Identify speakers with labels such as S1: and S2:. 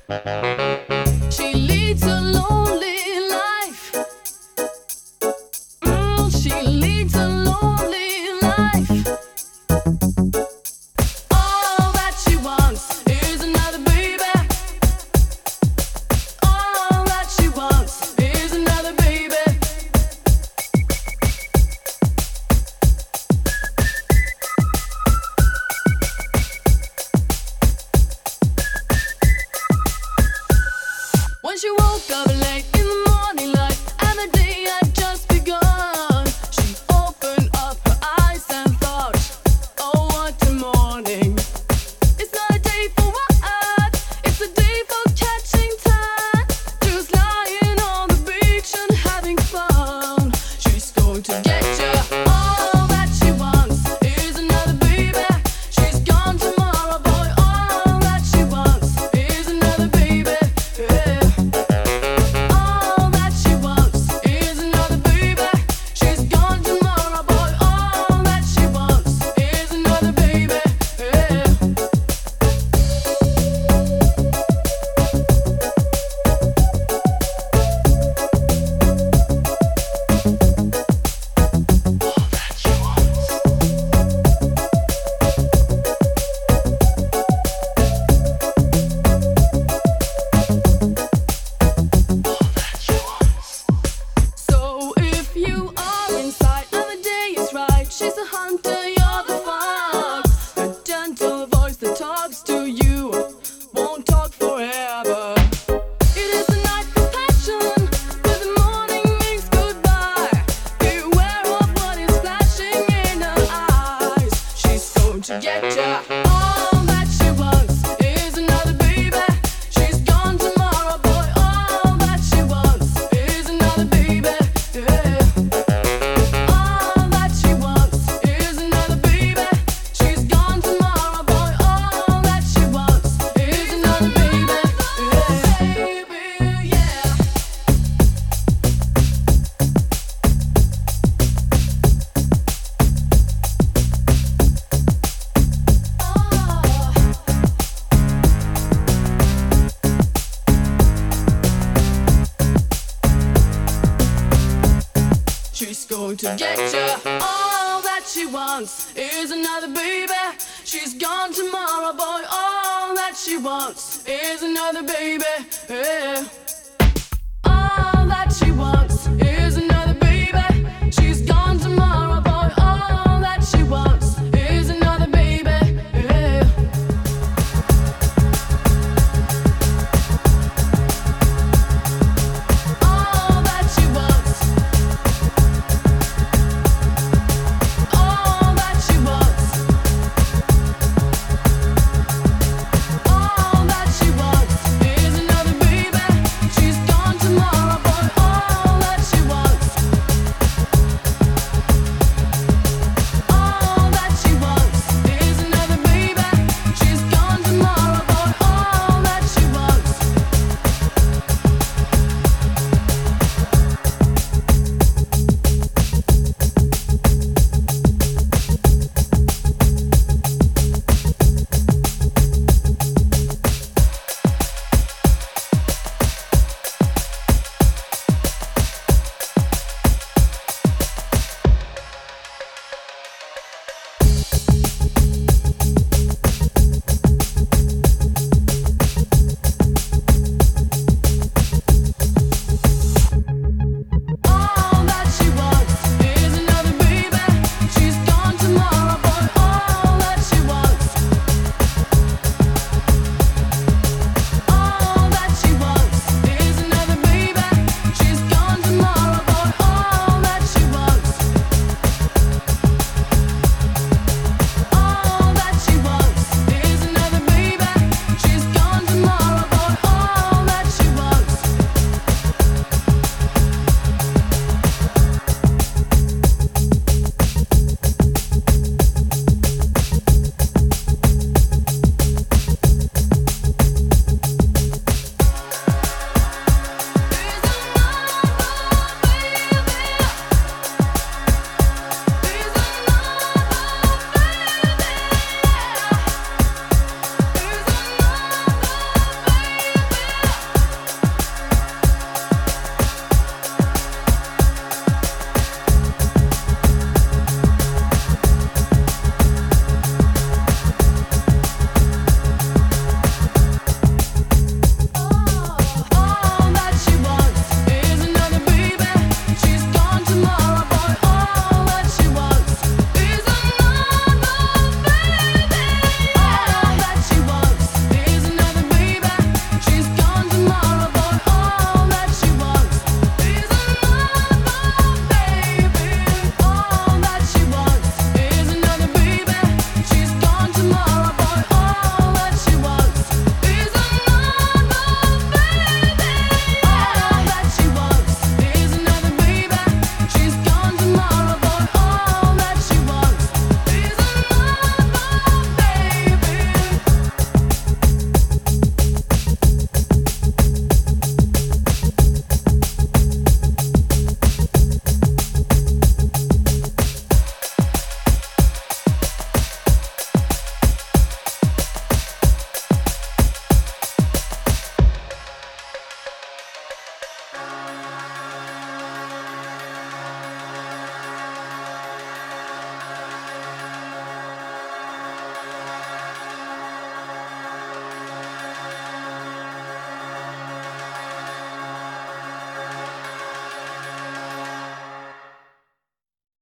S1: She leads a lonely life. She leads a lonely life. All that she wants is another baby. All that she wants is another baby. When she woke up late in the morning light and the day had just begun, she opened up her eyes and thought, oh what a morning. It's not a day for what, it's a day for catching time. Just lying on the beach and having fun. She's going to get ya. All that she wants is another baby. She's gone tomorrow, boy. All that she wants is another baby. Yeah. All that she wants is another baby. She's gone tomorrow, boy. All that she wants is another baby. Yeah. So if you are inside and the day is right, she's a hunter, you're the fox. A gentle voice that talks to you won't talk forever. It is a night for passion, but the morning means goodbye. Beware of what is flashing in her eyes. She's going to get ya. All that she wants is another baby. She's gone tomorrow, boy. All that she wants is another baby. Yeah. All that she wants is another baby. She's gone tomorrow, boy. All that she wants is another baby. Yeah. Baby, yeah. She's going to get ya. All that she wants is another baby. She's gone tomorrow, boy. All that she wants is another baby. Yeah.